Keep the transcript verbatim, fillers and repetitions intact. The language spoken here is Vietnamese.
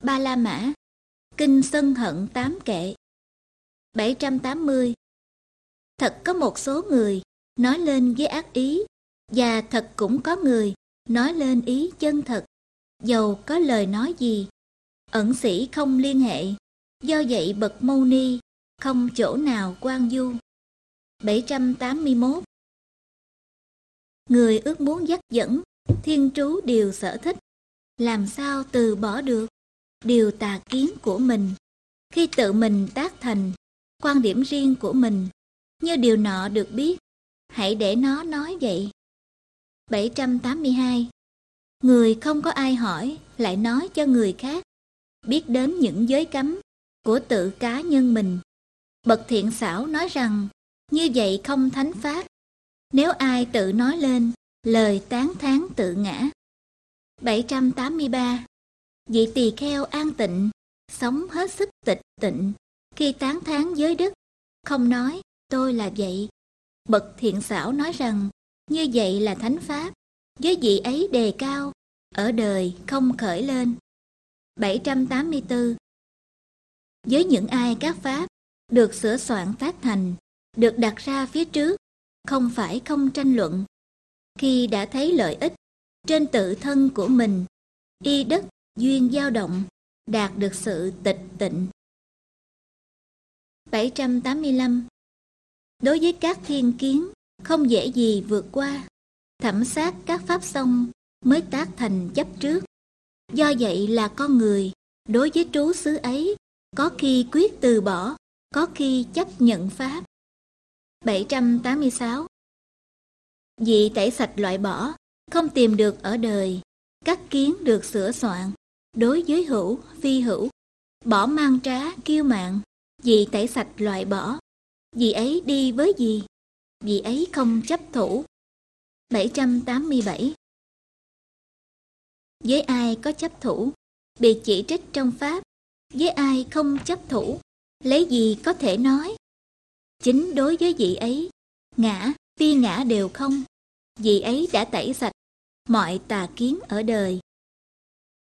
Ba La Mã. Kinh Sân Hận Tám Kệ. bảy trăm tám mươi. Thật có một số người nói lên với ác ý, và thật cũng có người nói lên ý chân thật, dầu có lời nói gì. Ẩn sĩ không liên hệ, do vậy bậc Mâu Ni không chỗ nào quan du. bảy trăm tám mươi mốt. Người ước muốn dắt dẫn, thiên trú điều sở thích, làm sao từ bỏ được điều tà kiến của mình, khi tự mình tác thành quan điểm riêng của mình, như điều nọ được biết, hãy để nó nói vậy. bảy trăm tám mươi hai. Người không có ai hỏi lại nói cho người khác biết đến những giới cấm của tự cá nhân mình. Bậc thiện xảo nói rằng như vậy không thánh pháp, nếu ai tự nói lên lời tán thán tự ngã. bảy trăm tám mươi ba. Vị tỳ kheo an tịnh sống hết sức tịch tịnh, khi tán thán giới đức không nói tôi là vậy. Bậc thiện xảo nói rằng như vậy là thánh pháp, với vị ấy đề cao, ở đời không khởi lên. bảy trăm tám mươi tư. Với những ai các pháp được sửa soạn tác thành, được đặt ra phía trước, không phải không tranh luận, khi đã thấy lợi ích trên tự thân của mình, y đất duyên dao động, đạt được sự tịch tịnh. bảy trăm tám mươi lăm. Đối với các thiên kiến không dễ gì vượt qua, thẩm sát các pháp xong mới tác thành chấp trước. Do vậy là con người đối với trú xứ ấy có khi quyết từ bỏ, có khi chấp nhận pháp. bảy trăm tám mươi sáu. Vị tẩy sạch loại bỏ, không tìm được ở đời, các kiến được sửa soạn, đối với hữu, phi hữu, bỏ mang trá, kiêu mạn, vị tẩy sạch loại bỏ. Vị ấy đi với gì? Vị ấy không chấp thủ. bảy trăm tám mươi bảy. Với ai có chấp thủ, bị chỉ trích trong pháp, với ai không chấp thủ, lấy gì có thể nói? Chính đối với vị ấy, ngã, phi ngã đều không. Vị ấy đã tẩy sạch mọi tà kiến ở đời,